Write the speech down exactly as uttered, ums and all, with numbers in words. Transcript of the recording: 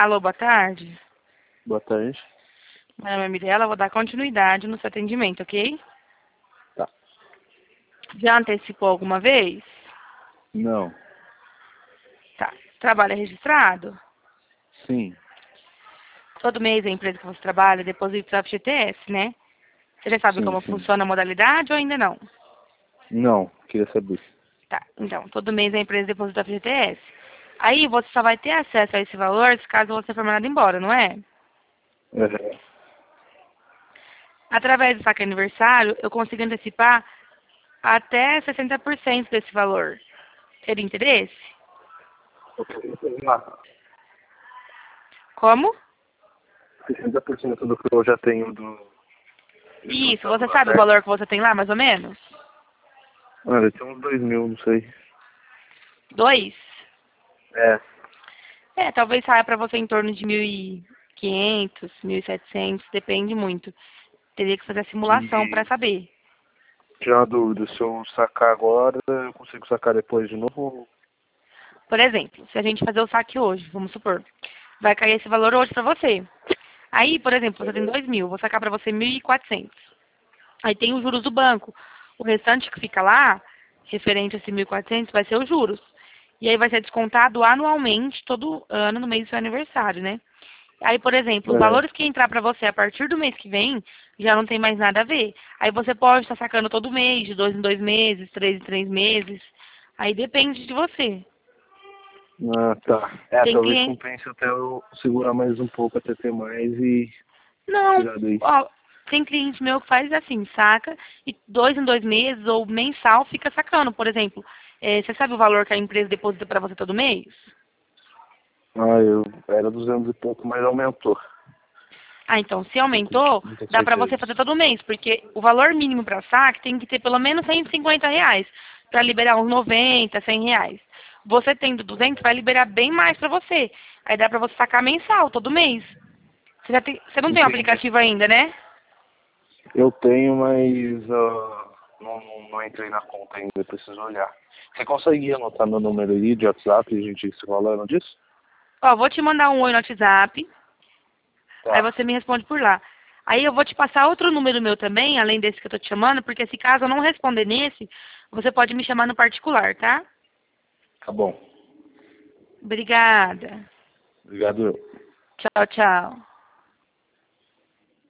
Alô, boa tarde. Boa tarde. Meu nome é Mirella, vou dar continuidade no seu atendimento, ok? Tá. Já antecipou alguma vez? Não. Tá. Trabalho é registrado? Sim. Todo mês a empresa que você trabalha deposita para o F G T S, né? Você já sabe Sim, como sim. funciona a modalidade ou ainda não? Não, queria saber. Tá. Então, todo mês a empresa deposita para o F G T S. Aí você só vai ter acesso a esse valor se caso você for mandado embora, não é? É. Através do saque aniversário, eu consigo antecipar até sessenta por cento desse valor. Teria interesse? Ah, Como? sessenta por cento do que eu já tenho do... Isso, do você sabe o certo? valor que você tem lá, mais ou menos? Olha, tem uns dois mil, não sei. Dois? É. É, talvez saia para você em torno de mil e quinhentos, mil e setecentos, depende muito. Teria que fazer a simulação para E saber. tinha uma dúvida, se eu sacar agora, eu consigo sacar depois de novo? Por exemplo, se a gente fazer o saque hoje, vamos supor, vai cair esse valor hoje para você. Aí, por exemplo, você tem dois mil, vou sacar para você mil e quatrocentos. Aí tem os juros do banco. O restante que fica lá, referente a esse mil e quatrocentos, vai ser os juros. E aí vai ser descontado anualmente, todo ano, no mês do seu aniversário, né? Aí, por exemplo, os É. valores que entrar para você a partir do mês que vem, já não tem mais nada a ver. Aí você pode estar sacando todo mês, de dois em dois meses, três em três meses. Aí depende de você. Ah, tá. É, Tem talvez cliente... compense até eu segurar mais um pouco até ter mais e Não, tirar daí. ó, tem cliente meu que faz assim, saca, e dois em dois meses ou mensal fica sacando. Por exemplo, eh, você sabe o valor que a empresa deposita para você todo mês? Ah, eu era duzentos e pouco, mas aumentou. Ah, então, se Não tenho aumentou, não tenho dá para certeza. você fazer todo mês, porque o valor mínimo para saque tem que ter pelo menos cento e cinquenta reais, para liberar uns noventa, cem reais. Você tendo duzentos, vai liberar bem mais para você. Aí dá para você sacar mensal, todo mês. Você, já tem, você não tem o Entendi. aplicativo ainda, né? Eu tenho, mas ah, não, não, não entrei na conta ainda, preciso olhar. Você conseguia anotar meu número aí de WhatsApp e a gente se falando disso? Ó, vou te mandar um oi no WhatsApp, aí Tá, você me responde por lá. Aí eu vou te passar outro número meu também, além desse que eu tô te chamando, porque se caso eu não responder nesse, você pode me chamar no particular, tá? tá bom. Obrigada. Obrigado. Tchau, tchau.